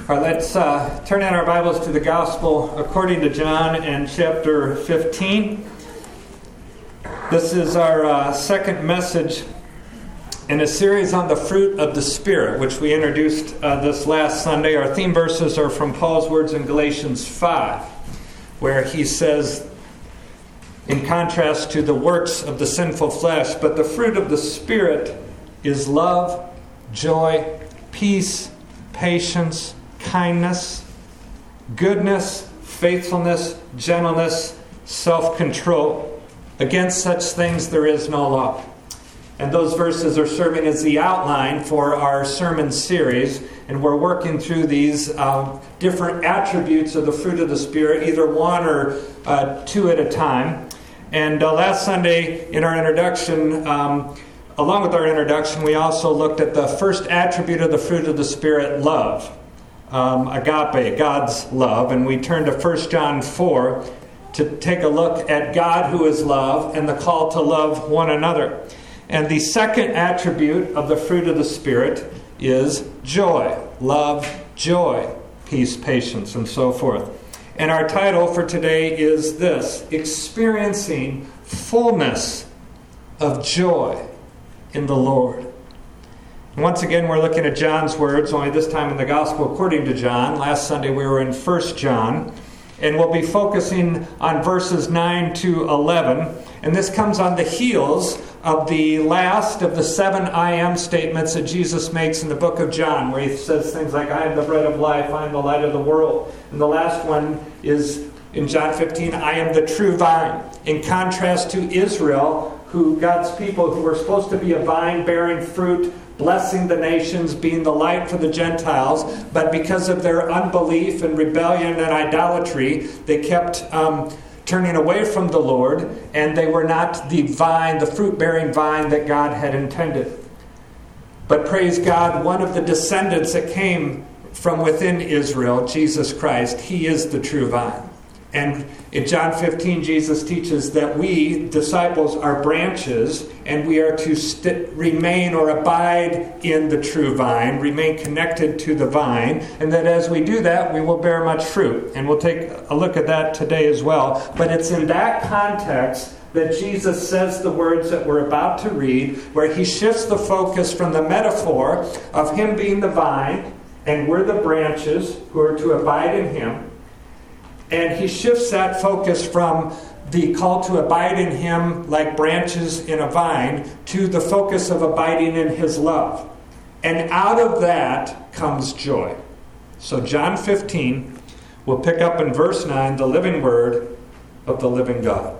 All right, let's turn in our Bibles to the Gospel according to John and chapter 15. This is our second message in a series on the fruit of the Spirit, which we introduced this last Sunday. Our theme verses are from Paul's words in Galatians 5, where he says, in contrast to the works of the sinful flesh, but the fruit of the Spirit is love, joy, peace, patience, kindness, goodness, faithfulness, gentleness, self-control. Against such things there is no law. And those verses are serving as the outline for our sermon series. And we're working through these different attributes of the fruit of the Spirit, either one or two at a time. And last Sunday in our introduction, along with our introduction, we also looked at the first attribute of the fruit of the Spirit, love. Agape, God's love. And we turned to 1 John 4 to take a look at God who is love and the call to love one another. And the second attribute of the fruit of the Spirit is joy. Love, joy, peace, patience, and so forth. And our title for today is this: Experiencing Fullness of Joy in the Lord. And once again, we're looking at John's words, only this time in the Gospel according to John. Last Sunday we were in 1 John. And we'll be focusing on verses 9 to 11. And this comes on the heels of the last of the 7 I am statements that Jesus makes in the book of John, where he says things like, I am the bread of life, I am the light of the world. And the last one is in John 15, I am the true vine. In contrast to Israel, God's people who were supposed to be a vine bearing fruit, blessing the nations, being the light for the Gentiles, but because of their unbelief and rebellion and idolatry, they kept turning away from the Lord, and they were not the vine, the fruit-bearing vine that God had intended. But praise God, one of the descendants that came from within Israel, Jesus Christ, he is the true vine. And in John 15, Jesus teaches that we, disciples, are branches, and we are to remain or abide in the true vine, remain connected to the vine, and that as we do that, we will bear much fruit. And we'll take a look at that today as well. But it's in that context that Jesus says the words that we're about to read, where he shifts the focus from the metaphor of him being the vine, and we're the branches who are to abide in him. And he shifts that focus from the call to abide in him like branches in a vine to the focus of abiding in his love. And out of that comes joy. So John 15, we'll pick up in verse 9, the living word of the living God.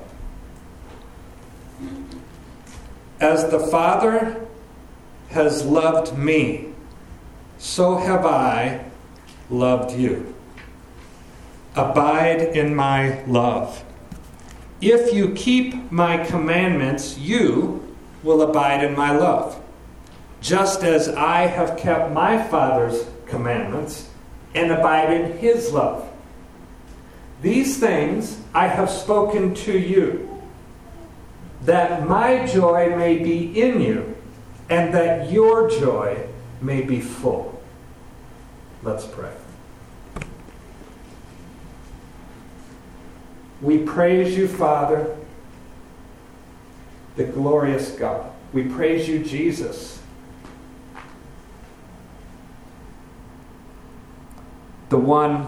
As the Father has loved me, so have I loved you. Abide in my love. If you keep my commandments, you will abide in my love, just as I have kept my Father's commandments and abide in his love. These things I have spoken to you, that my joy may be in you, and that your joy may be full. Let's pray. We praise you, Father, the glorious God. We praise you, Jesus, the one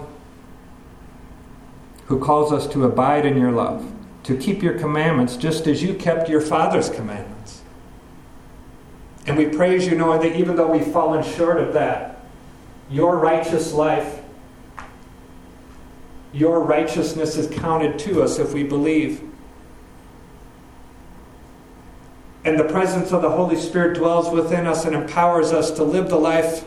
who calls us to abide in your love, to keep your commandments just as you kept your Father's commandments. And we praise you knowing that even though we've fallen short of that, your righteous life, your righteousness is counted to us if we believe. And the presence of the Holy Spirit dwells within us and empowers us to live the life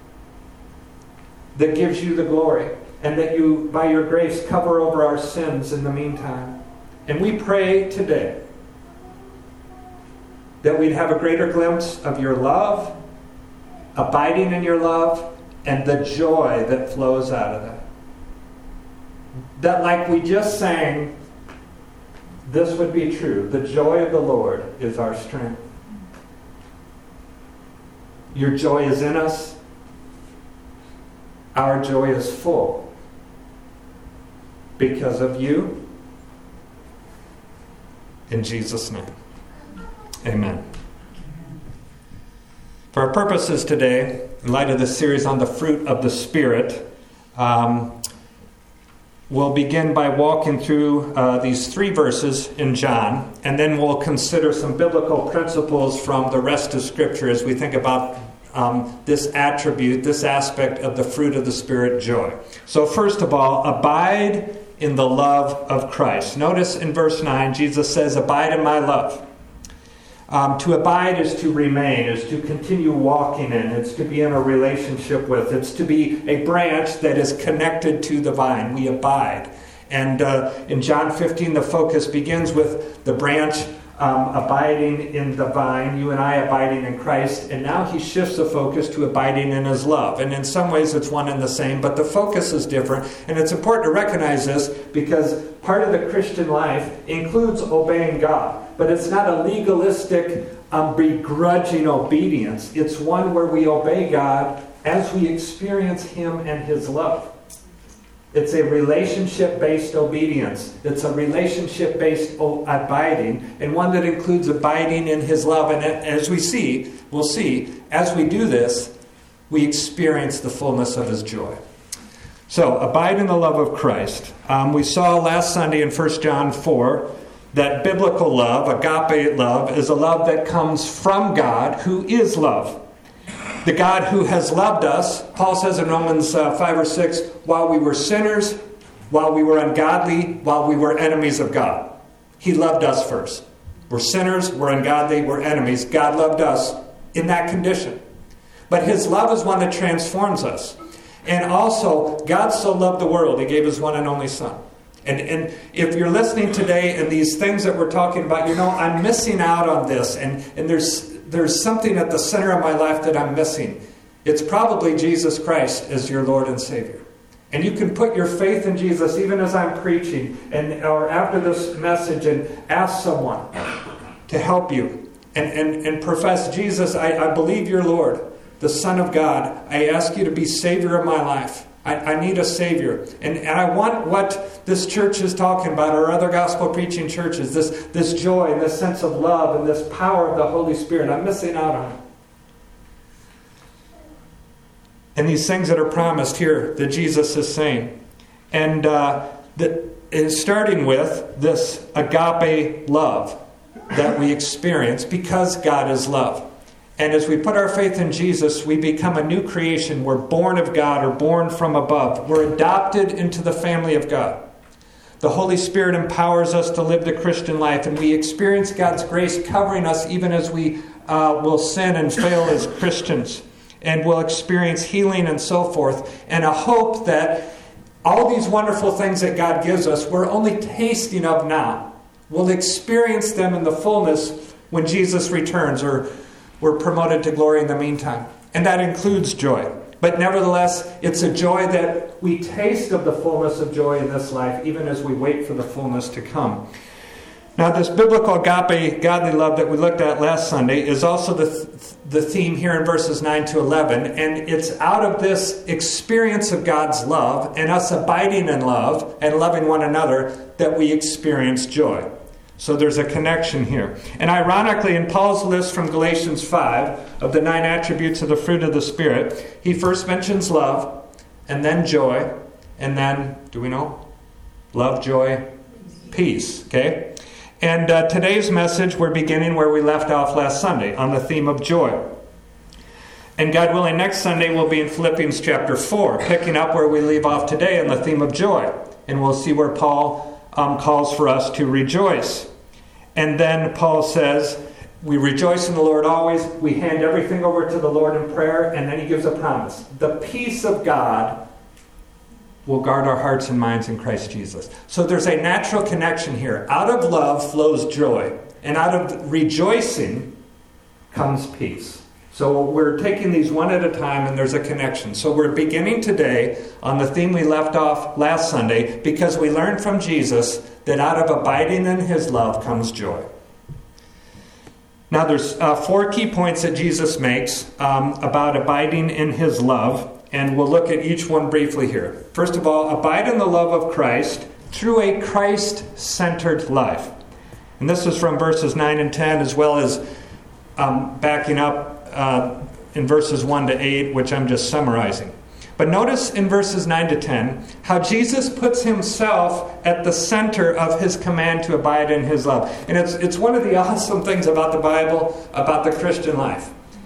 that gives you the glory, and that you, by your grace, cover over our sins in the meantime. And we pray today that we'd have a greater glimpse of your love, abiding in your love, and the joy that flows out of that. That, like we just sang, this would be true. The joy of the Lord is our strength. Your joy is in us. our joy is full because of you. In Jesus' name, amen. For our purposes today, in light of this series on the fruit of the Spirit, we'll begin by walking through these 3 verses in John, and then we'll consider some biblical principles from the rest of Scripture as we think about this attribute, this aspect of the fruit of the Spirit, joy. So first of all, abide in the love of Christ. Notice in verse 9, Jesus says, abide in my love. To abide is to remain, is to continue walking in, it's to be in a relationship with, it's to be a branch that is connected to the vine. We abide. And in John 15, the focus begins with the branch abiding in the vine, you and I abiding in Christ, and now he shifts the focus to abiding in his love. And in some ways it's one and the same, but the focus is different. And it's important to recognize this because part of the Christian life includes obeying God. But it's not a legalistic, begrudging obedience. It's one where we obey God as we experience him and his love. It's a relationship-based obedience. It's a relationship-based abiding, and one that includes abiding in his love. And as we'll see, as we do this, we experience the fullness of his joy. So, abide in the love of Christ. We saw last Sunday in 1 John 4 that biblical love, agape love, is a love that comes from God, who is love. The God who has loved us, Paul says in Romans 5 or 6, while we were sinners, while we were ungodly, while we were enemies of God. He loved us first. We're sinners, we're ungodly, we're enemies. God loved us in that condition. But his love is one that transforms us. And also, God so loved the world, he gave his one and only Son. And if you're listening today and these things that we're talking about, I'm missing out on this, and there's something at the center of my life that I'm missing. It's probably Jesus Christ as your Lord and Savior. And you can put your faith in Jesus even as I'm preaching or after this message and ask someone to help you and profess, Jesus, I believe you're Lord, the Son of God. I ask you to be Savior of my life. I need a Savior. And I want what this church is talking about, or other gospel preaching churches, this joy and this sense of love and this power of the Holy Spirit. I'm missing out on it. And these things that are promised here that Jesus is saying. And that is starting with this agape love that we experience because God is love. And as we put our faith in Jesus, we become a new creation. We're born of God or born from above. We're adopted into the family of God. The Holy Spirit empowers us to live the Christian life, and we experience God's grace covering us even as we will sin and fail as Christians. And we'll experience healing and so forth. And a hope that all these wonderful things that God gives us, we're only tasting of now. We'll experience them in the fullness when Jesus returns, or we're promoted to glory in the meantime. And that includes joy. But nevertheless, it's a joy that we taste of the fullness of joy in this life, even as we wait for the fullness to come. Now, this biblical agape, godly love that we looked at last Sunday is also the theme here in verses 9 to 11. And it's out of this experience of God's love and us abiding in love and loving one another that we experience joy. So there's a connection here. And ironically, in Paul's list from Galatians 5 of the 9 attributes of the fruit of the Spirit, he first mentions love, and then joy, and then, do we know? Love, joy, peace. Okay? And today's message, we're beginning where we left off last Sunday, on the theme of joy. And God willing, next Sunday we'll be in Philippians chapter 4, picking up where we leave off today on the theme of joy. And we'll see where Paul calls for us to rejoice. And then Paul says, we rejoice in the Lord always. We hand everything over to the Lord in prayer. And then he gives a promise. The peace of God will guard our hearts and minds in Christ Jesus. So there's a natural connection here. Out of love flows joy. And out of rejoicing comes peace. So we're taking these one at a time, and there's a connection. So we're beginning today on the theme we left off last Sunday, because we learned from Jesus that out of abiding in his love comes joy. Now there's 4 key points that Jesus makes about abiding in his love. and we'll look at each one briefly here. First of all, abide in the love of Christ through a Christ-centered life. And this is from verses 9 and 10, as well as backing up in verses 1 to 8, which I'm just summarizing. But notice in verses 9 to 10 how Jesus puts himself at the center of his command to abide in his love. And it's one of the awesome things about the Bible, about the Christian life.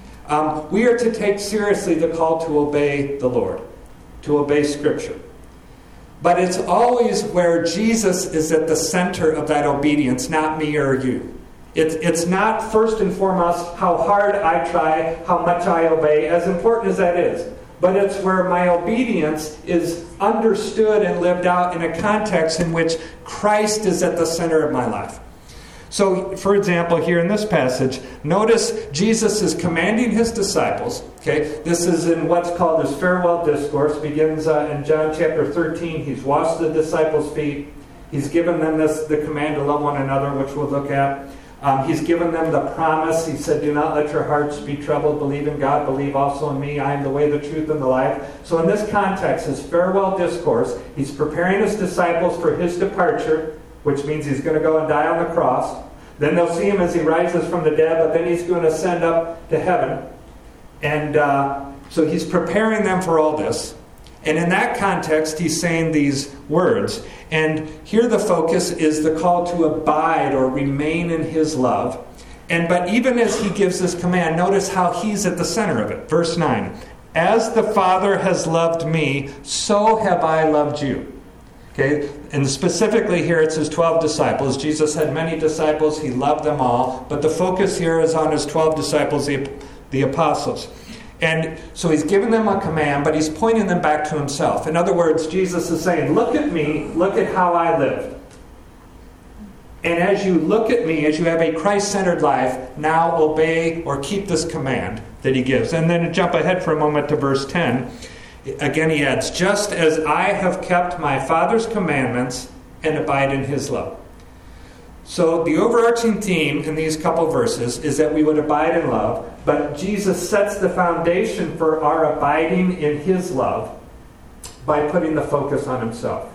We are to take seriously the call to obey the Lord, to obey Scripture. But it's always where Jesus is at the center of that obedience, not me or you. It's not first and foremost how hard I try, how much I obey, as important as that is. But it's where my obedience is understood and lived out in a context in which Christ is at the center of my life. So, for example, here in this passage, notice Jesus is commanding his disciples. Okay, this is in what's called his farewell discourse. Begins in John chapter 13. He's washed the disciples' feet. He's given them the command to love one another, which we'll look at. He's given them the promise. He said, do not let your hearts be troubled. Believe in God. Believe also in me. I am the way, the truth, and the life. So in this context, his farewell discourse, he's preparing his disciples for his departure, which means he's going to go and die on the cross. Then they'll see him as he rises from the dead, but then he's going to ascend up to heaven. And so he's preparing them for all this. And in that context, he's saying these words. And here the focus is the call to abide or remain in his love. But even as he gives this command, notice how he's at the center of it. Verse 9, as the Father has loved me, so have I loved you. Okay, and specifically here it's his 12 disciples. Jesus had many disciples. He loved them all. But the focus here is on his 12 disciples, the apostles. And so he's giving them a command, but he's pointing them back to himself. In other words, Jesus is saying, look at me, look at how I lived. And as you look at me, as you have a Christ-centered life, now obey or keep this command that he gives. And then jump ahead for a moment to verse 10. Again, he adds, just as I have kept my Father's commandments and abide in his love. So the overarching theme in these couple verses is that we would abide in love, but Jesus sets the foundation for our abiding in his love by putting the focus on himself.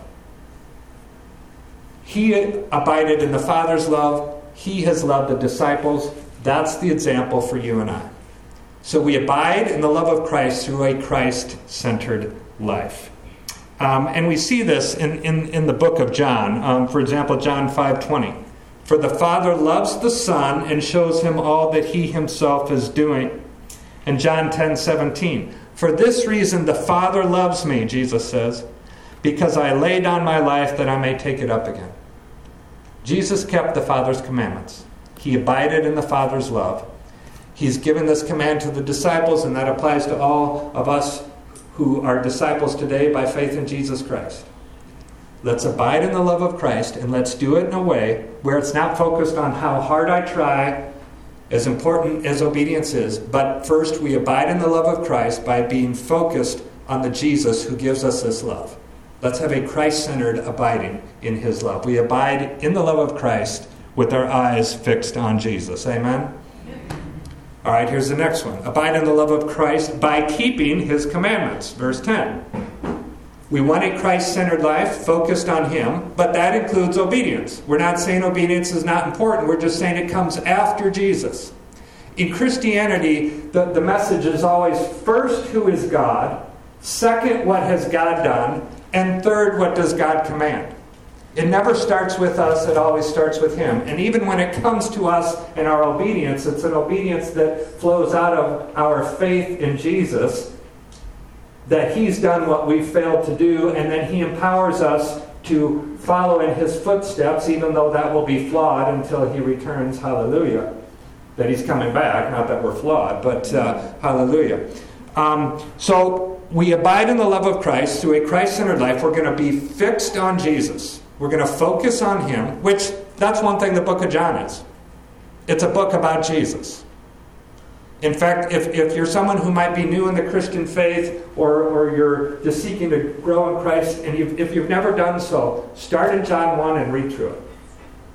He abided in the Father's love. He has loved the disciples. That's the example for you and I. So we abide in the love of Christ through a Christ-centered life. And we see this in the book of John. For example, John 5:20. For the Father loves the Son and shows him all that he himself is doing. And John 10:17. For this reason the Father loves me, Jesus says, because I lay down my life that I may take it up again. Jesus kept the Father's commandments. He abided in the Father's love. He's given this command to the disciples, and that applies to all of us who are disciples today by faith in Jesus Christ. Let's abide in the love of Christ, and let's do it in a way where it's not focused on how hard I try, as important as obedience is, but first we abide in the love of Christ by being focused on the Jesus who gives us this love. Let's have a Christ-centered abiding in his love. We abide in the love of Christ with our eyes fixed on Jesus. Amen? All right, here's the next one. Abide in the love of Christ by keeping his commandments. Verse 10. We want a Christ-centered life focused on him, but that includes obedience. We're not saying obedience is not important. We're just saying it comes after Jesus. In Christianity, the message is always first, who is God? Second, what has God done? And third, what does God command? It never starts with us. It always starts with him. And even when it comes to us and our obedience, it's an obedience that flows out of our faith in Jesus, that he's done what we failed to do, and then he empowers us to follow in his footsteps, even though that will be flawed until he returns. Hallelujah. That he's coming back. Not that we're flawed, but hallelujah. So we abide in the love of Christ through a Christ-centered life. We're going to be fixed on Jesus. We're going to focus on him, which that's one thing the book of John is. It's a book about Jesus. In fact, if you're someone who might be new in the Christian faith, or you're just seeking to grow in Christ, and if you've never done so, start in John 1 and read through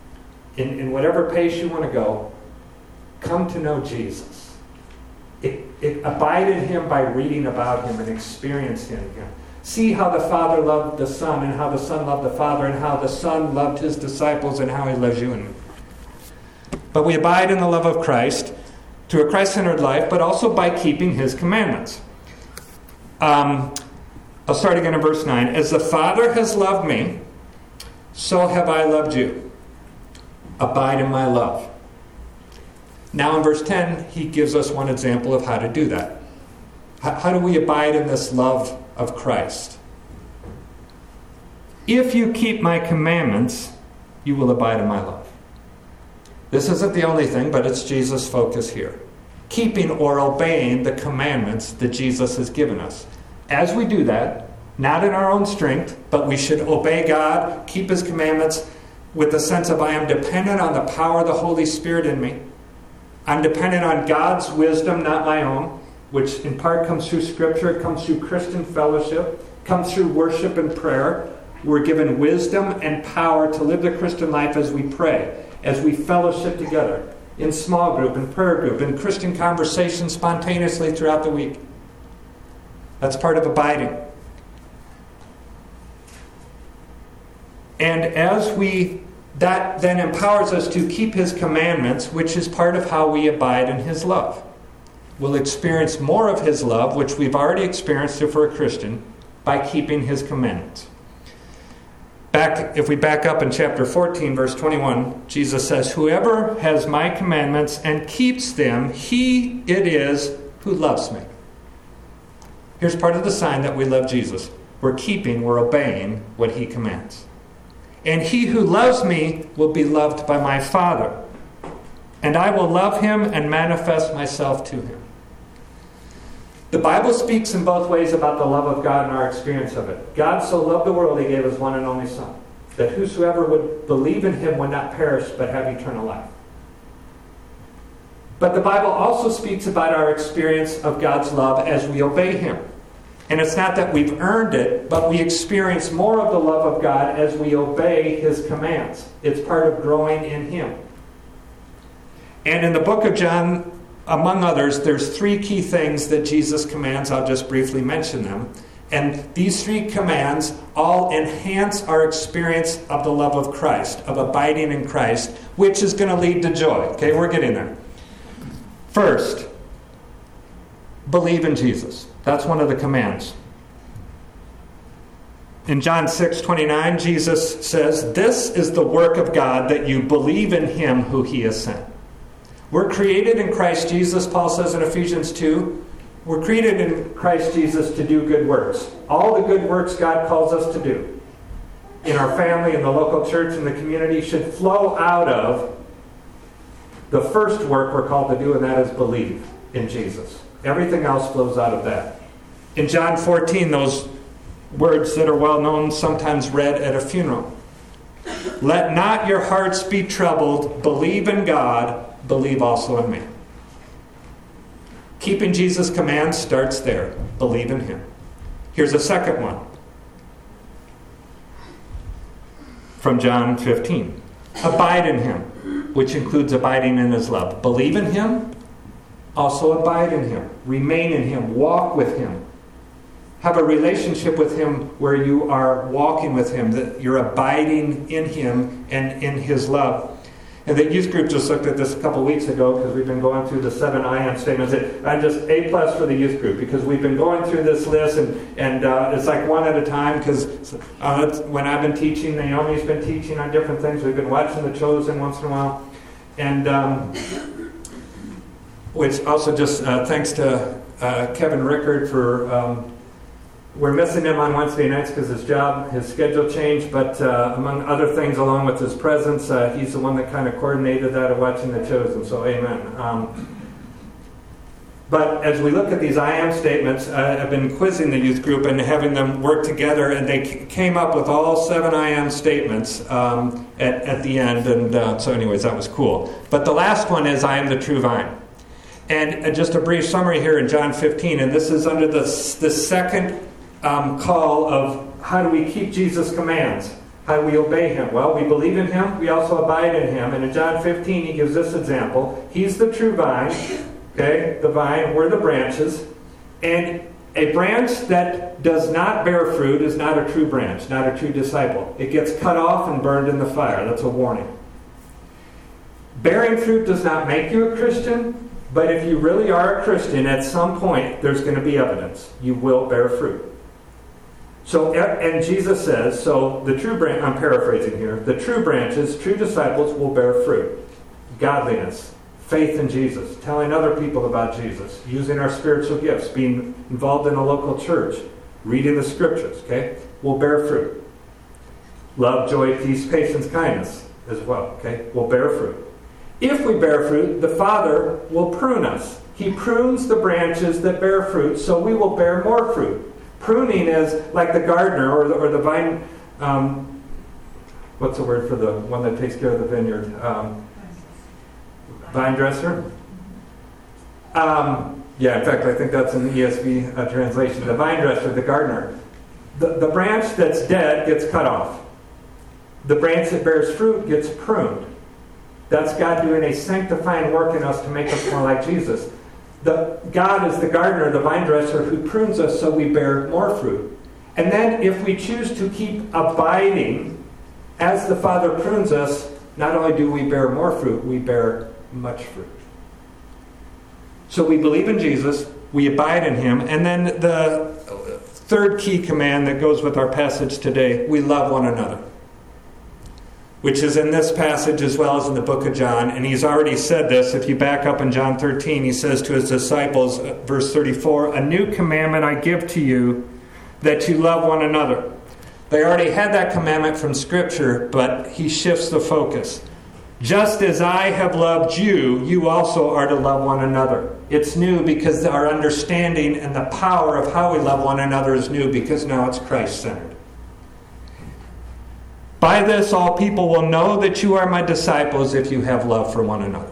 it. In whatever pace you want to go, come to know Jesus. abide in him by reading about him and experiencing him. See how the Father loved the Son, and how the Son loved the Father, and how the Son loved his disciples, and how he loves you and me. But we abide in the love of Christ through a Christ-centered life, but also by keeping his commandments. I'll start again in verse 9. As the Father has loved me, so have I loved you. Abide in my love. Now in verse 10, he gives us one example of how to do that. How do we abide in this love of Christ? If you keep my commandments, you will abide in my love. This isn't the only thing, but it's Jesus' focus here. Keeping or obeying the commandments that Jesus has given us. As we do that, not in our own strength, but we should obey God, keep his commandments with the sense of I am dependent on the power of the Holy Spirit in me. I'm dependent on God's wisdom, not my own, which in part comes through Scripture, comes through Christian fellowship, comes through worship and prayer. We're given wisdom and power to live the Christian life as we pray, as we fellowship together, in small group, in prayer group, in Christian conversation spontaneously throughout the week. That's part of abiding. And that then empowers us to keep his commandments, which is part of how we abide in his love. We'll experience more of his love, which we've already experienced if we're a Christian, by keeping his commandments. If we back up in chapter 14, verse 21, Jesus says, whoever has my commandments and keeps them, he it is who loves me. Here's part of the sign that we love Jesus. We're obeying what he commands. And he who loves me will be loved by my Father. And I will love him and manifest myself to him. The Bible speaks in both ways about the love of God and our experience of it. God so loved the world, he gave his one and only Son, that whosoever would believe in him would not perish but have eternal life. But the Bible also speaks about our experience of God's love as we obey him. And it's not that we've earned it, but we experience more of the love of God as we obey his commands. It's part of growing in him. And in the book of John, among others, there's 3 key things that Jesus commands. I'll just briefly mention them. And these 3 commands all enhance our experience of the love of Christ, of abiding in Christ, which is going to lead to joy. Okay, we're getting there. First, believe in Jesus. That's one of the commands. In John 6:29, Jesus says, this is the work of God, that you believe in him who he has sent. We're created in Christ Jesus, Paul says in Ephesians 2. We're created in Christ Jesus to do good works. All the good works God calls us to do in our family, in the local church, in the community, should flow out of the first work we're called to do, and that is believe in Jesus. Everything else flows out of that. In John 14, those words that are well known, sometimes read at a funeral. Let not your hearts be troubled. Believe in God. Believe also in me. Keeping Jesus' commands starts there. Believe in him. Here's a second one. From John 15. Abide in him, which includes abiding in his love. Believe in him. Also abide in him. Remain in him. Walk with him. Have a relationship with him where you are walking with him, that you're abiding in him and in his love. And the youth group just looked at this a couple weeks ago because we've been going through the 7 I am statements. I'm just A+ for the youth group because we've been going through this list and it's like one at a time because when I've been teaching, Naomi's been teaching on different things. We've been watching The Chosen once in a while. And which also just thanks to Kevin Rickard for... we're missing him on Wednesday nights because his schedule changed, but among other things, along with his presence, he's the one that kind of coordinated that of watching The Chosen, so amen. But as we look at these I am statements, I've been quizzing the youth group and having them work together, and they came up with all 7 I am statements at the end, and so anyways, that was cool. But the last one is I am the true vine. And just a brief summary here in John 15, and this is under the second call of how do we keep Jesus' commands? How do we obey him? Well, we believe in him. We also abide in him. And in John 15, he gives this example. He's the true vine. Okay? The vine, we're the branches. And a branch that does not bear fruit is not a true branch, not a true disciple. It gets cut off and burned in the fire. That's a warning. Bearing fruit does not make you a Christian, but if you really are a Christian, at some point, there's going to be evidence. You will bear fruit. So, and Jesus says, so the true branch, I'm paraphrasing here, the true branches, true disciples will bear fruit. Godliness, faith in Jesus, telling other people about Jesus, using our spiritual gifts, being involved in a local church, reading the scriptures, okay, will bear fruit. Love, joy, peace, patience, kindness as well, okay, will bear fruit. If we bear fruit, the Father will prune us. He prunes the branches that bear fruit, so we will bear more fruit. Pruning is like the gardener or the vine, what's the word for the one that takes care of the vineyard? Vine dresser? Yeah, in fact, I think that's in the ESV translation. The vine dresser, the gardener. The branch that's dead gets cut off. The branch that bears fruit gets pruned. That's God doing a sanctifying work in us to make us more like Jesus. God is the gardener, the vine dresser, who prunes us so we bear more fruit. And then if we choose to keep abiding as the Father prunes us, not only do we bear more fruit, we bear much fruit. So we believe in Jesus, we abide in Him, and then the third key command that goes with our passage today, we love one another, which is in this passage as well as in the book of John. And He's already said this. If you back up in John 13, He says to His disciples, verse 34, "A new commandment I give to you, that you love one another." They already had that commandment from Scripture, but He shifts the focus. "Just as I have loved you, you also are to love one another." It's new because our understanding and the power of how we love one another is new because now it's Christ-centered. "By this all people will know that you are my disciples if you have love for one another."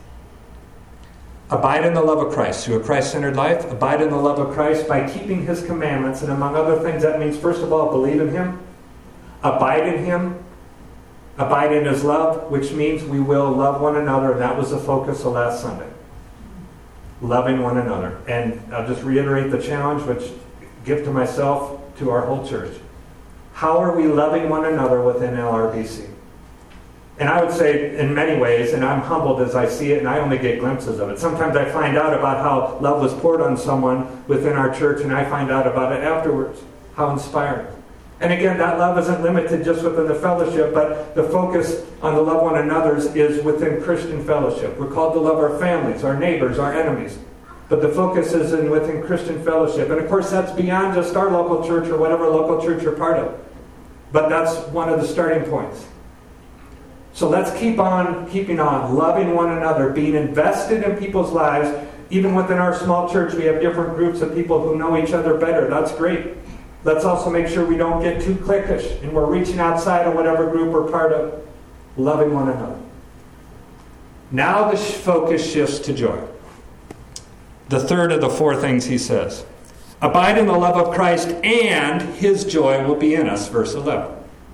Abide in the love of Christ through a Christ-centered life. Abide in the love of Christ by keeping His commandments. And among other things, that means, first of all, believe in Him. Abide in Him. Abide in His love, which means we will love one another. And that was the focus of last Sunday. Loving one another. And I'll just reiterate the challenge, which I give to myself, to our whole church. How are we loving one another within LRBC? And I would say in many ways, and I'm humbled as I see it, and I only get glimpses of it. Sometimes I find out about how love was poured on someone within our church, and I find out about it afterwards. How inspiring. And again, that love isn't limited just within the fellowship, but the focus on the love one another's is within Christian fellowship. We're called to love our families, our neighbors, our enemies. But the focus is within Christian fellowship. And of course, that's beyond just our local church or whatever local church you're part of. But that's one of the starting points. So let's keep on keeping on, loving one another, being invested in people's lives. Even within our small church, we have different groups of people who know each other better. That's great. Let's also make sure we don't get too cliquish and we're reaching outside of whatever group we're part of, loving one another. Now the focus shifts to joy. The third of the four things He says. Abide in the love of Christ, and His joy will be in us. Verse 11.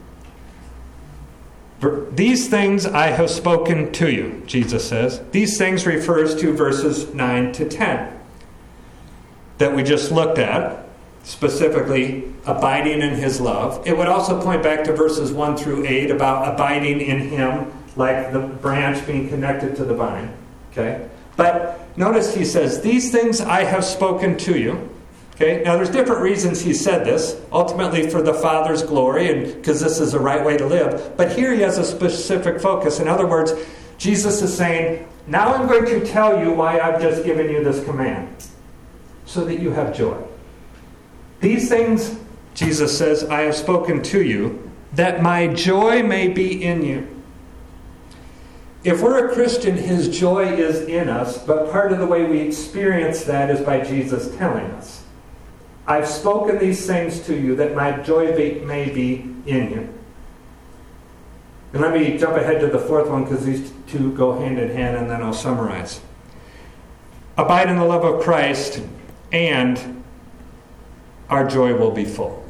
These things I have spoken to you, Jesus says. These things refers to verses 9 to 10 that we just looked at, specifically abiding in His love. It would also point back to verses 1 through 8 about abiding in Him, like the branch being connected to the vine. Okay? But notice He says, these things I have spoken to you. Okay? Now there's different reasons He said this. Ultimately for the Father's glory, and because this is the right way to live. But here He has a specific focus. In other words, Jesus is saying, now I'm going to tell you why I've just given you this command. So that you have joy. These things, Jesus says, I have spoken to you, that my joy may be in you. If we're a Christian, His joy is in us, but part of the way we experience that is by Jesus telling us. I've spoken these things to you that my joy may be in you. And let me jump ahead to the fourth one because these two go hand in hand and then I'll summarize. Abide in the love of Christ and our joy will be full.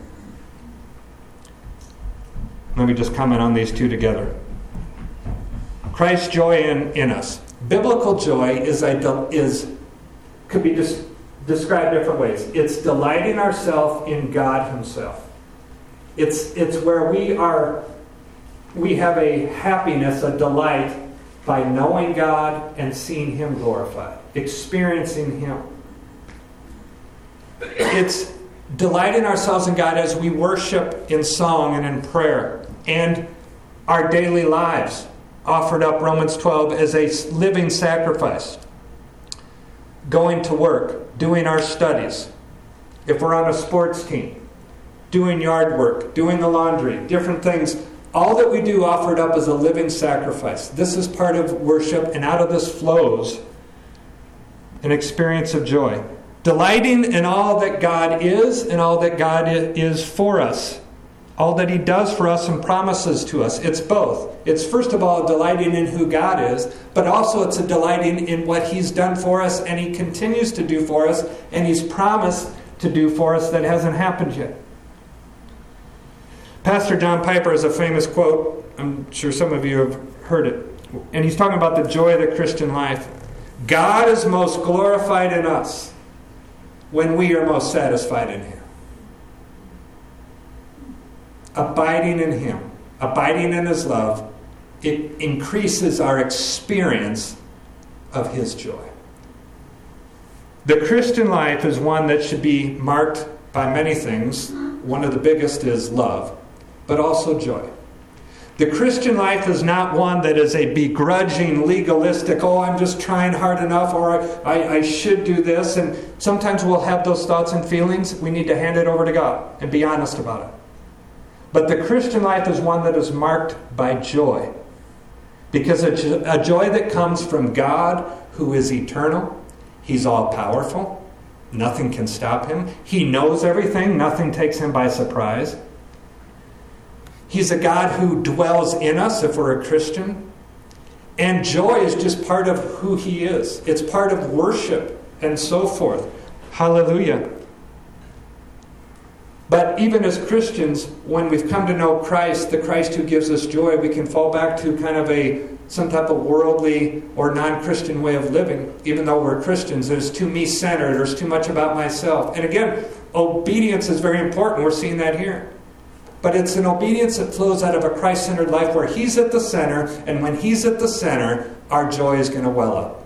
Let me just comment on these two together. Christ's joy in us. Biblical joy is could be described different ways. It's delighting ourselves in God Himself. It's where we have a happiness, a delight by knowing God and seeing Him glorified, experiencing Him. It's delighting ourselves in God as we worship in song and in prayer, and our daily lives offered up, Romans 12, as a living sacrifice. Going to work, doing our studies, if we're on a sports team, doing yard work, doing the laundry, different things. All that we do offered up as a living sacrifice. This is part of worship, and out of this flows an experience of joy. Delighting in all that God is and all that God is for us. All that He does for us and promises to us. It's both. It's first of all delighting in who God is, but also it's a delighting in what He's done for us and He continues to do for us, and He's promised to do for us that hasn't happened yet. Pastor John Piper has a famous quote. I'm sure some of you have heard it. And he's talking about the joy of the Christian life. God is most glorified in us when we are most satisfied in Him. Abiding in Him, abiding in His love, it increases our experience of His joy. The Christian life is one that should be marked by many things. One of the biggest is love, but also joy. The Christian life is not one that is a begrudging, legalistic, I'm just trying hard enough, or I should do this. And sometimes we'll have those thoughts and feelings. We need to hand it over to God and be honest about it. But the Christian life is one that is marked by joy. Because a joy that comes from God, who is eternal. He's all-powerful. Nothing can stop Him. He knows everything. Nothing takes Him by surprise. He's a God who dwells in us if we're a Christian. And joy is just part of who He is. It's part of worship and so forth. Hallelujah. But even as Christians, when we've come to know Christ, the Christ who gives us joy, we can fall back to kind of some type of worldly or non-Christian way of living. Even though we're Christians, it's too me-centered, or it's too much about myself. And again, obedience is very important. We're seeing that here. But it's an obedience that flows out of a Christ-centered life where He's at the center, and when He's at the center, our joy is going to well up.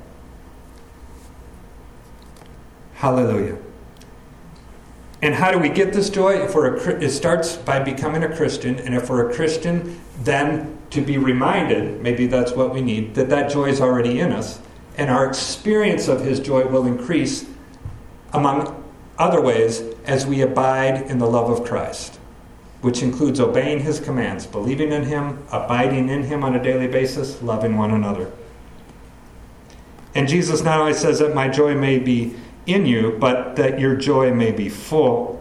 Hallelujah. And how do we get this joy? It starts by becoming a Christian, and if we're a Christian, then to be reminded, maybe that's what we need, that joy is already in us, and our experience of His joy will increase, among other ways, as we abide in the love of Christ, which includes obeying His commands, believing in Him, abiding in Him on a daily basis, loving one another. And Jesus not only says that my joy may be in you, but that your joy may be full.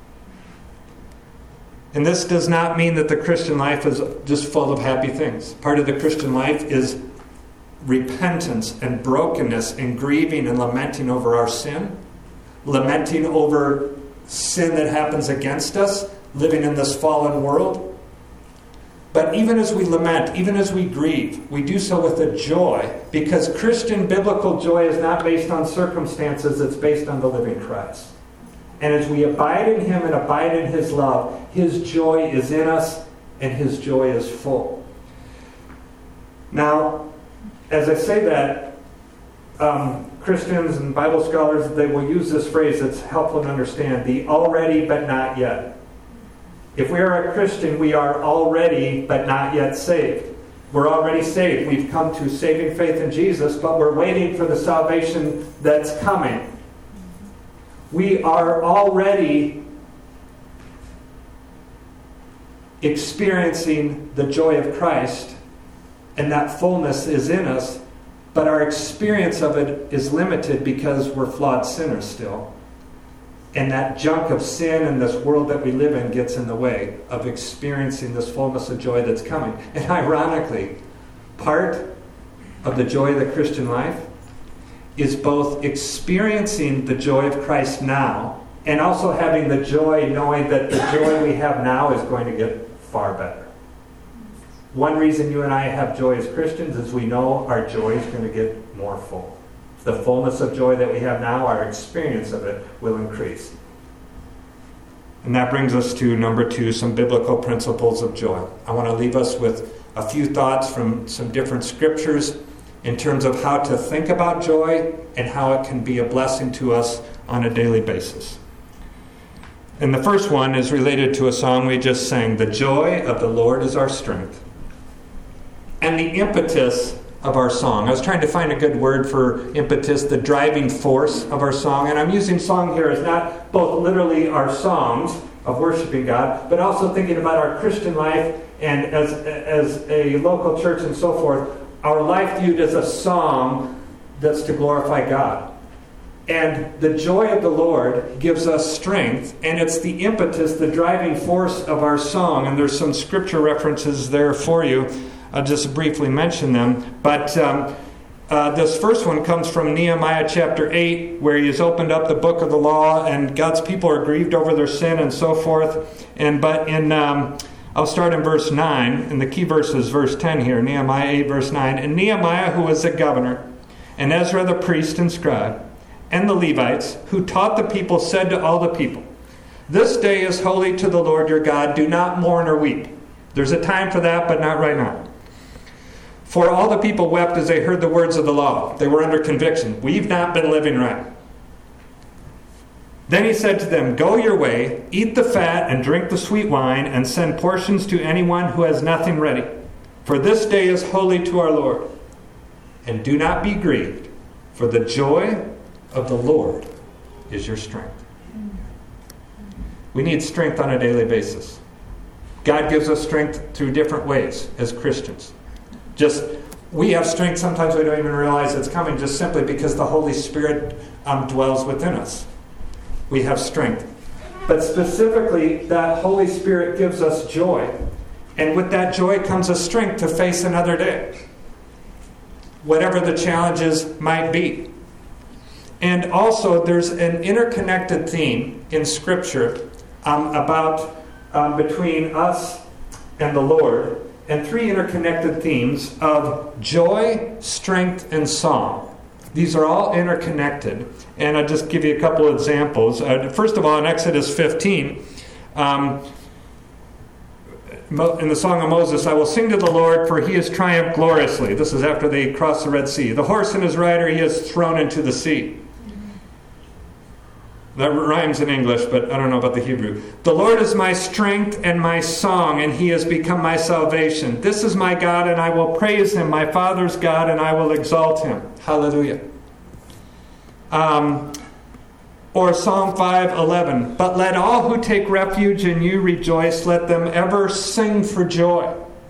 And this does not mean that the Christian life is just full of happy things. Part of the Christian life is repentance and brokenness and grieving and lamenting over our sin, lamenting over sin that happens against us, living in this fallen world. But even as we lament, even as we grieve, we do so with a joy, because Christian biblical joy is not based on circumstances, it's based on the living Christ. And as we abide in Him and abide in His love, His joy is in us and His joy is full. Now, as I say that, Christians and Bible scholars, they will use this phrase that's helpful to understand, the already but not yet. If we are a Christian, we are already but not yet saved. We're already saved. We've come to saving faith in Jesus, but we're waiting for the salvation that's coming. We are already experiencing the joy of Christ, and that fullness is in us, but our experience of it is limited because we're flawed sinners still. And that junk of sin and this world that we live in gets in the way of experiencing this fullness of joy that's coming. And ironically, part of the joy of the Christian life is both experiencing the joy of Christ now and also having the joy knowing that the joy we have now is going to get far better. One reason you and I have joy as Christians is we know our joy is going to get more full. The fullness of joy that we have now, our experience of it will increase. And that brings us to number 2, some biblical principles of joy. I want to leave us with a few thoughts from some different scriptures in terms of how to think about joy and how it can be a blessing to us on a daily basis. And the first one is related to a song we just sang, "The joy of the Lord is our strength." And the impetus of our song. I was trying to find a good word for impetus, the driving force of our song. And I'm using song here as not both literally our songs of worshiping God, but also thinking about our Christian life and as a local church and so forth, our life viewed as a song that's to glorify God. And the joy of the Lord gives us strength, and it's the impetus, the driving force of our song. And there's some scripture references there for you. I'll just briefly mention them. But this first one comes from Nehemiah chapter 8, where he has opened up the book of the law, and God's people are grieved over their sin and so forth. I'll start in verse 9, and the key verse is verse 10 here, Nehemiah 8, verse 9. "And Nehemiah, who was the governor, and Ezra the priest and scribe, and the Levites, who taught the people, said to all the people, 'This day is holy to the Lord your God. Do not mourn or weep.'" There's a time for that, but not right now. "For all the people wept as they heard the words of the law." They were under conviction. We've not been living right. "Then he said to them, 'Go your way, eat the fat and drink the sweet wine, and send portions to anyone who has nothing ready. For this day is holy to our Lord. And do not be grieved, for the joy of the Lord is your strength.'" We need strength on a daily basis. God gives us strength through different ways as Christians. We have strength, sometimes we don't even realize it's coming, just simply because the Holy Spirit dwells within us. We have strength. But specifically, that Holy Spirit gives us joy. And with that joy comes a strength to face another day, whatever the challenges might be. And also, there's an interconnected theme in Scripture between us and the Lord, and 3 interconnected themes of joy, strength, and song. These are all interconnected, and I'll just give you a couple of examples. First of all, in Exodus 15, in the Song of Moses, "I will sing to the Lord, for he has triumphed gloriously." This is after they crossed the Red Sea. "The horse and his rider he has thrown into the sea." That rhymes in English, but I don't know about the Hebrew. "The Lord is my strength and my song, and he has become my salvation. This is my God, and I will praise him, my Father's God, and I will exalt him." Hallelujah. Or Psalm 5:11. "But let all who take refuge in you rejoice. Let them ever sing for joy."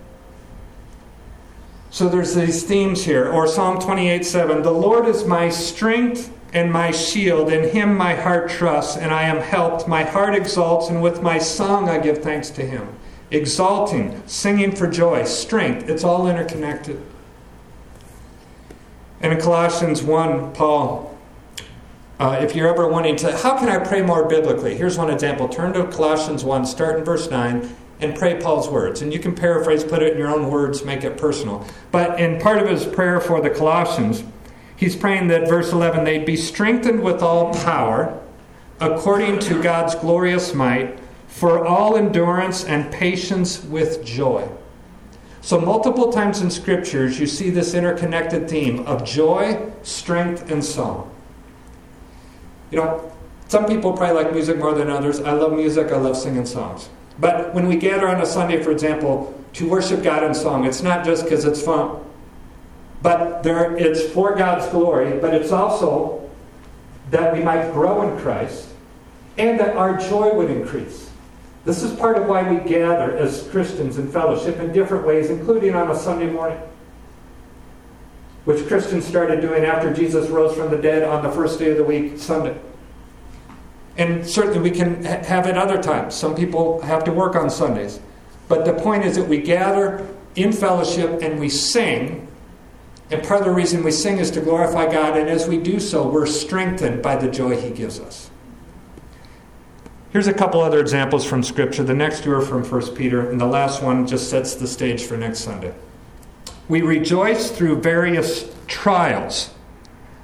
So there's these themes here. Or Psalm 28:7. "The Lord is my strength and my shield, in him my heart trusts, and I am helped. My heart exalts, and with my song I give thanks to him." Exalting, singing for joy, strength, it's all interconnected. And in Colossians 1, Paul, if you're ever wanting to, how can I pray more biblically? Here's one example. Turn to Colossians 1, start in verse 9, and pray Paul's words. And you can paraphrase, put it in your own words, make it personal. But in part of his prayer for the Colossians, he's praying that, verse 11, "They'd be strengthened with all power, according to God's glorious might, for all endurance and patience with joy." So multiple times in Scriptures, you see this interconnected theme of joy, strength, and song. Some people probably like music more than others. I love music. I love singing songs. But when we gather on a Sunday, for example, to worship God in song, it's not just because it's fun. But it's for God's glory, but it's also that we might grow in Christ and that our joy would increase. This is part of why we gather as Christians in fellowship in different ways, including on a Sunday morning, which Christians started doing after Jesus rose from the dead on the first day of the week, Sunday. And certainly we can have it other times. Some people have to work on Sundays. But the point is that we gather in fellowship and we sing. And part of the reason we sing is to glorify God. And as we do so, we're strengthened by the joy he gives us. Here's a couple other examples from Scripture. The next two are from 1 Peter. And the last one just sets the stage for next Sunday. "We rejoice through various trials,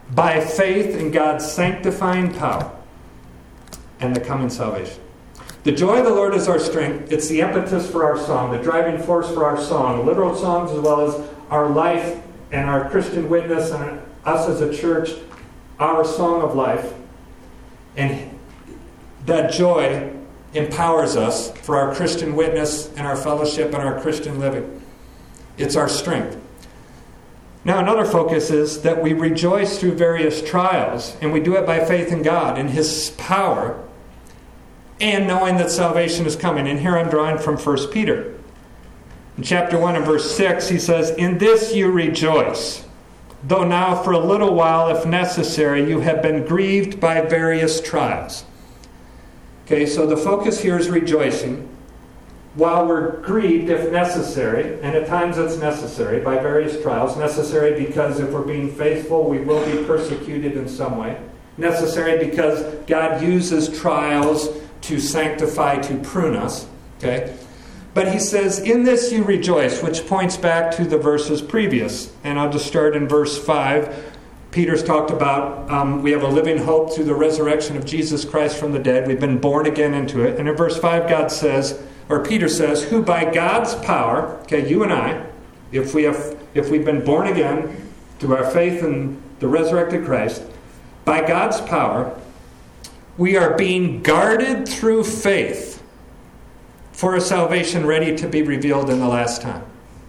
by faith in God's sanctifying power and the coming salvation. The joy of the Lord is our strength. It's the impetus for our song, the driving force for our song, literal songs as well as our life and our Christian witness and us as a church, our song of life. And that joy empowers us for our Christian witness and our fellowship and our Christian living. It's our strength. Now, another focus is that we rejoice through various trials, and we do it by faith in God and His power, and knowing that salvation is coming. And here I'm drawing from 1 Peter. In chapter 1 and verse 6, he says, "In this you rejoice, though now for a little while, if necessary, you have been grieved by various trials." Okay, so the focus here is rejoicing while we're grieved if necessary, and at times it's necessary by various trials. Necessary because if we're being faithful, we will be persecuted in some way. Necessary because God uses trials to sanctify, to prune us. Okay? But he says, "In this you rejoice," which points back to the verses previous. And I'll just start in verse 5. Peter's talked about we have a living hope through the resurrection of Jesus Christ from the dead. We've been born again into it. And in verse 5, God says, or Peter says, "Who by God's power," okay, you and I, if we've been born again through our faith in the resurrected Christ, by God's power, we are being guarded through faith for a salvation ready to be revealed in the last time.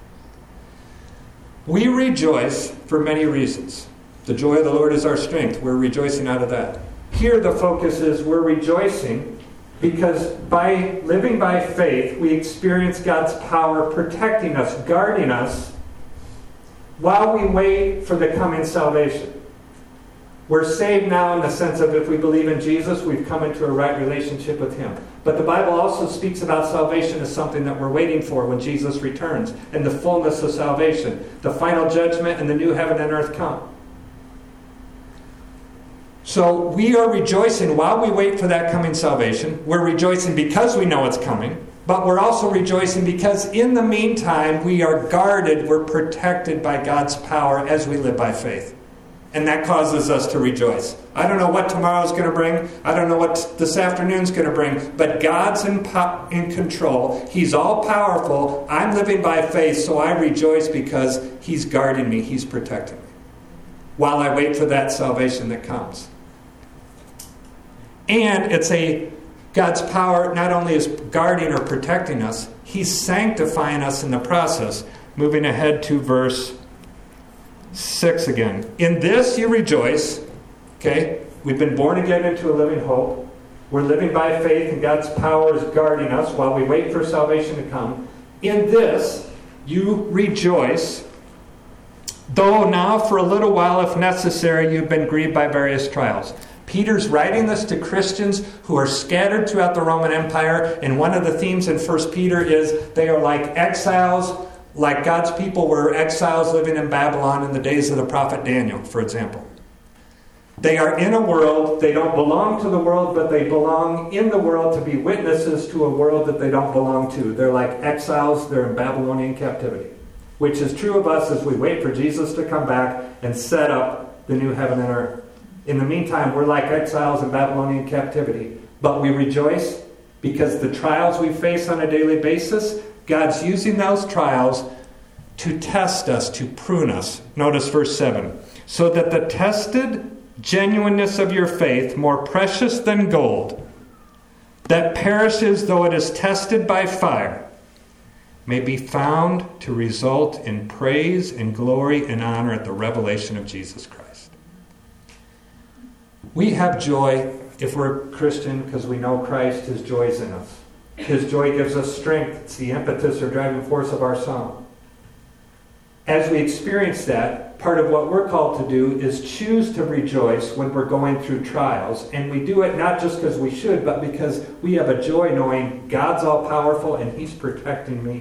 We rejoice for many reasons. The joy of the Lord is our strength. We're rejoicing out of that. Here the focus is we're rejoicing because by living by faith, we experience God's power protecting us, guarding us, while we wait for the coming salvation. We're saved now in the sense of if we believe in Jesus, we've come into a right relationship with Him. But the Bible also speaks about salvation as something that we're waiting for when Jesus returns, and the fullness of salvation, the final judgment, and the new heaven and earth come. So we are rejoicing while we wait for that coming salvation. We're rejoicing because we know it's coming, but we're also rejoicing because in the meantime, we are guarded, we're protected by God's power as we live by faith. And that causes us to rejoice. I don't know what tomorrow's going to bring. I don't know what this afternoon's going to bring. But God's in control. He's all-powerful. I'm living by faith, so I rejoice because He's guarding me. He's protecting me while I wait for that salvation that comes. And it's God's power not only is guarding or protecting us, He's sanctifying us in the process. Moving ahead to verse 6 again. "In this you rejoice." Okay, we've been born again into a living hope. We're living by faith and God's power is guarding us while we wait for salvation to come. "In this you rejoice, though now for a little while, if necessary, you've been grieved by various trials." Peter's writing this to Christians who are scattered throughout the Roman Empire, and one of the themes in 1 Peter is they are like exiles, like God's people were exiles living in Babylon in the days of the prophet Daniel, for example. They are in a world, they don't belong to the world, but they belong in the world to be witnesses to a world that they don't belong to. They're like exiles, they're in Babylonian captivity, which is true of us as we wait for Jesus to come back and set up the new heaven and earth. In the meantime, we're like exiles in Babylonian captivity, but we rejoice because the trials we face on a daily basis, God's using those trials to test us, to prune us. Notice verse 7. "So that the tested genuineness of your faith, more precious than gold, that perishes though it is tested by fire, may be found to result in praise and glory and honor at the revelation of Jesus Christ." We have joy if we're Christian because we know Christ, His joy is in us. His joy gives us strength. It's the impetus or driving force of our song. As we experience that, part of what we're called to do is choose to rejoice when we're going through trials. And we do it not just because we should, but because we have a joy knowing God's all-powerful and He's protecting me,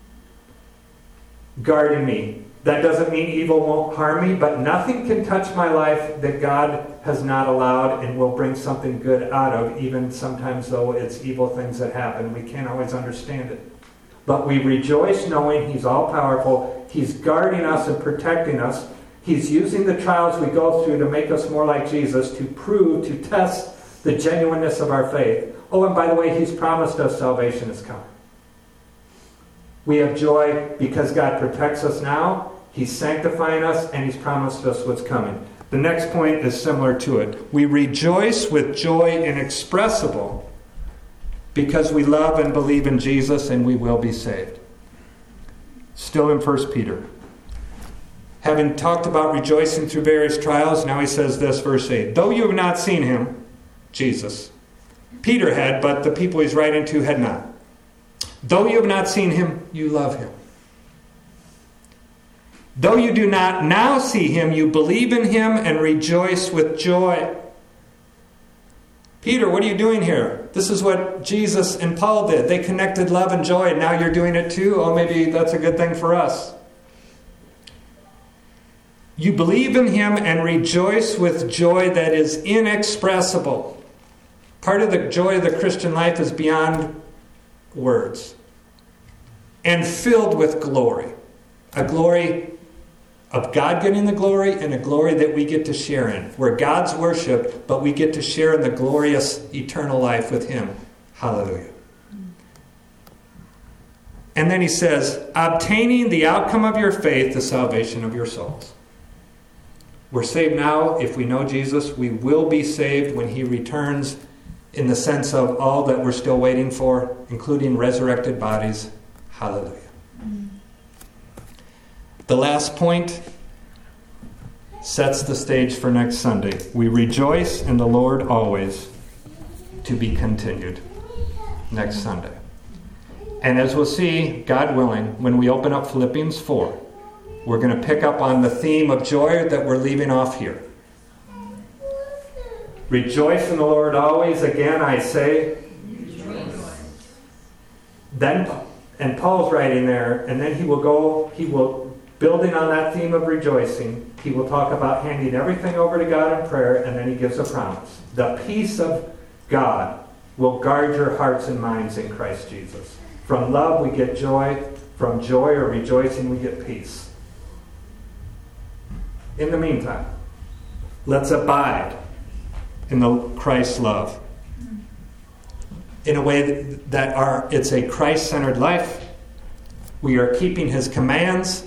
guarding me. That doesn't mean evil won't harm me, but nothing can touch my life that God has not allowed and will bring something good out of, even sometimes though it's evil things that happen. We can't always understand it. But we rejoice knowing He's all-powerful. He's guarding us and protecting us. He's using the trials we go through to make us more like Jesus, to prove, to test the genuineness of our faith. Oh, and by the way, He's promised us salvation is coming. We have joy because God protects us now. He's sanctifying us, and He's promised us what's coming. The next point is similar to it. We rejoice with joy inexpressible because we love and believe in Jesus, and we will be saved. Still in 1 Peter. Having talked about rejoicing through various trials, now he says this, verse 8. Though you have not seen Him, Jesus, Peter had, but the people he's writing to had not. Though you have not seen Him, you love Him. Though you do not now see Him, you believe in Him and rejoice with joy. Peter, what are you doing here? This is what Jesus and Paul did. They connected love and joy, and now you're doing it too? Oh, maybe that's a good thing for us. You believe in Him and rejoice with joy that is inexpressible. Part of the joy of the Christian life is beyond words. And filled with glory. A glory of God getting the glory and a glory that we get to share in. We're God's worship, but we get to share in the glorious eternal life with Him. Hallelujah. And then he says, obtaining the outcome of your faith, the salvation of your souls. We're saved now. If we know Jesus, we will be saved when He returns, in the sense of all that we're still waiting for, including resurrected bodies. Hallelujah. The last point sets the stage for next Sunday. We rejoice in the Lord always, to be continued next Sunday. And as we'll see, God willing, when we open up Philippians 4, we're going to pick up on the theme of joy that we're leaving off here. Rejoice in the Lord always. Again, I say. Rejoice. Then, and Paul's writing there, and then he will, building on that theme of rejoicing, he will talk about handing everything over to God in prayer, and then he gives a promise. The peace of God will guard your hearts and minds in Christ Jesus. From love we get joy. From joy or rejoicing we get peace. In the meantime, let's abide in the Christ's love. In a way that it's a Christ-centered life. We are keeping His commands.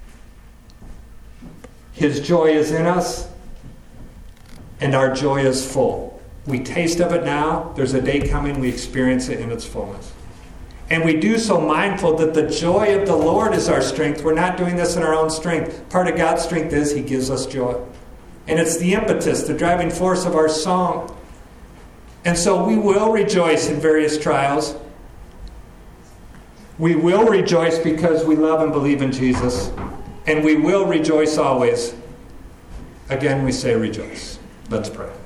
His joy is in us, and our joy is full. We taste of it now. There's a day coming we experience it in its fullness. And we do so mindful that the joy of the Lord is our strength. We're not doing this in our own strength. Part of God's strength is He gives us joy. And it's the impetus, the driving force of our song. And so we will rejoice in various trials. We will rejoice because we love and believe in Jesus. And we will rejoice always. Again, we say rejoice. Let's pray.